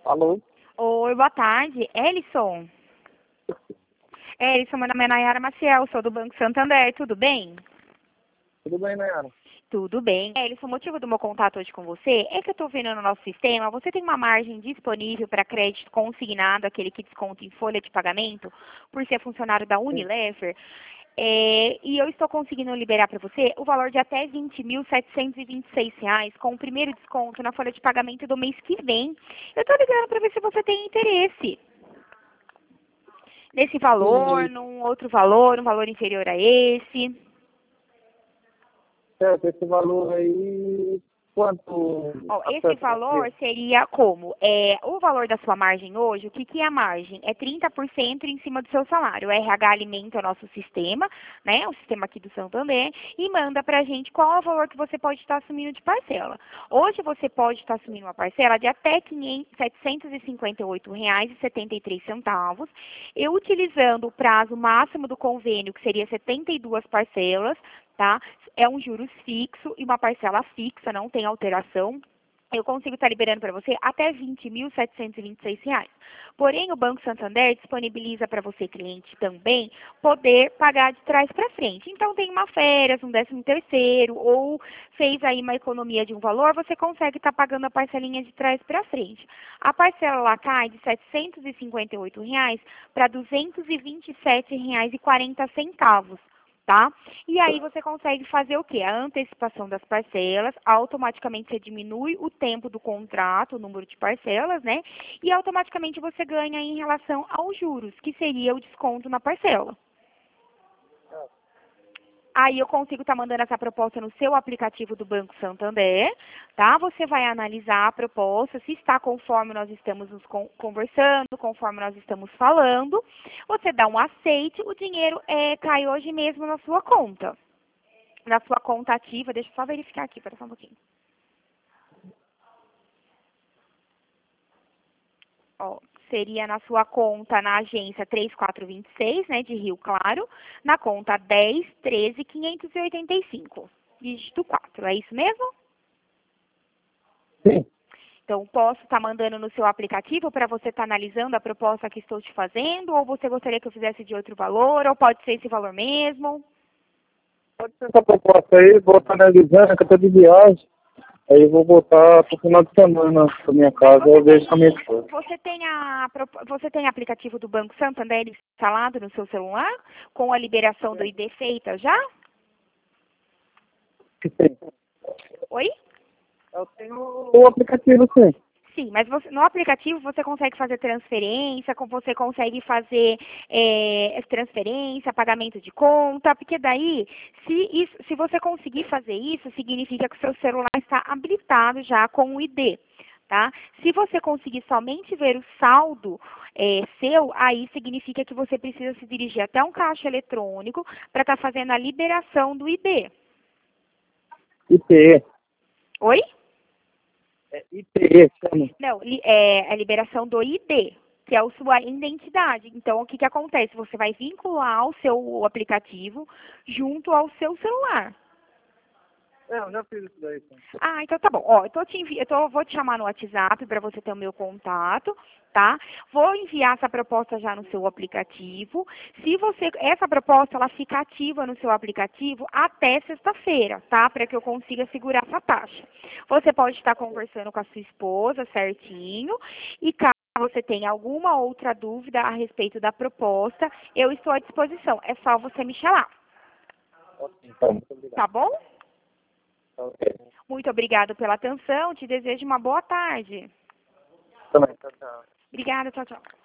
Alô? Oi, boa tarde. Elison? Elison, meu nome é Nayara Maciel, sou do Banco Santander, tudo bem? Tudo bem, Nayara? Tudo bem. Elison, o motivo do meu contato hoje com você é que eu estou vendo no nosso sistema, você tem uma margem disponível para crédito consignado, aquele que desconta em folha de pagamento, por ser funcionário da Sim. Unilever, e eu estou conseguindo liberar para você o valor de até R$ 20.726, com o primeiro desconto na folha de pagamento do mês que vem. Eu estou ligando para ver se você tem interesse nesse valor, E, num outro valor, um valor inferior a esse. certo, esse valor aí, quanto Ó, esse acesso valor você? seria como? O valor da sua margem hoje, o que, que é a margem? É 30% em cima do seu salário. O RH alimenta o nosso sistema, né? O sistema aqui do Santander, e manda pra gente qual é o valor que você pode estar assumindo de parcela. Hoje você pode estar assumindo uma parcela de até R$ 758,73, eu utilizando o prazo máximo do convênio, que seria 72 parcelas, tá? É um juros fixo e uma parcela fixa, não tem alteração. Eu consigo estar liberando para você até R$ 20.726. Porém, o Banco Santander disponibiliza para você, cliente, também poder pagar de trás para frente. Então, tem uma férias, um 13º, ou fez aí uma economia de um valor, você consegue estar pagando a parcelinha de trás para frente. A parcela lá cai de R$ 758 para R$ 227,40. Tá? E aí você consegue fazer o quê? A antecipação das parcelas, automaticamente você diminui o tempo do contrato, o número de parcelas, né? E automaticamente você ganha em relação aos juros, que seria o desconto na parcela. Aí eu consigo estar mandando essa proposta no seu aplicativo do Banco Santander, tá? Você vai analisar a proposta, se está conforme nós estamos nos conversando, conforme nós estamos falando. Você dá um aceite, o dinheiro cai hoje mesmo na sua conta. Na sua conta ativa, deixa eu só verificar aqui, pera só um pouquinho. Ó, seria na sua conta na agência 3426, né, de Rio Claro, na conta 10.13.585, dígito 4, é isso mesmo? Sim. Então, posso estar mandando no seu aplicativo para você estar analisando a proposta que estou te fazendo, ou você gostaria que eu fizesse de outro valor, ou pode ser esse valor mesmo? Pode ser essa proposta aí, vou estar analisando, que eu tô de viagem. Aí eu vou voltar pro final de semana pra minha Mas casa, eu vejo com a minha esposa. você tem aplicativo do Banco Santander instalado no seu celular, com a liberação do ID feita já? Sim. Oi? Eu tenho o aplicativo, sim. Sim, mas no aplicativo você consegue fazer transferência, você consegue fazer transferência, pagamento de conta, porque daí, se você conseguir fazer isso, significa que o seu celular está habilitado já com o ID. Tá? Se você conseguir somente ver o saldo seu, aí significa que você precisa se dirigir até um caixa eletrônico para estar fazendo a liberação do ID. IPE. Oi? É IPE, chama. Não, é a liberação do ID, que é a sua identidade. Então, o que, que acontece? Você vai vincular o seu aplicativo junto ao seu celular. Eu já fiz isso daí, sim. Ah, então tá bom. Ó, vou te chamar no WhatsApp para você ter o meu contato, tá? Vou enviar essa proposta já no seu aplicativo. Essa proposta, ela fica ativa no seu aplicativo até sexta-feira, tá? Para que eu consiga segurar essa taxa. Você pode estar conversando com a sua esposa certinho e caso você tenha alguma outra dúvida a respeito da proposta, eu estou à disposição. É só você me chamar, Então, muito obrigado. tá bom? Ok. Muito obrigada pela atenção. Te desejo uma boa tarde. Também, tchau, tchau. Obrigada, tchau, tchau.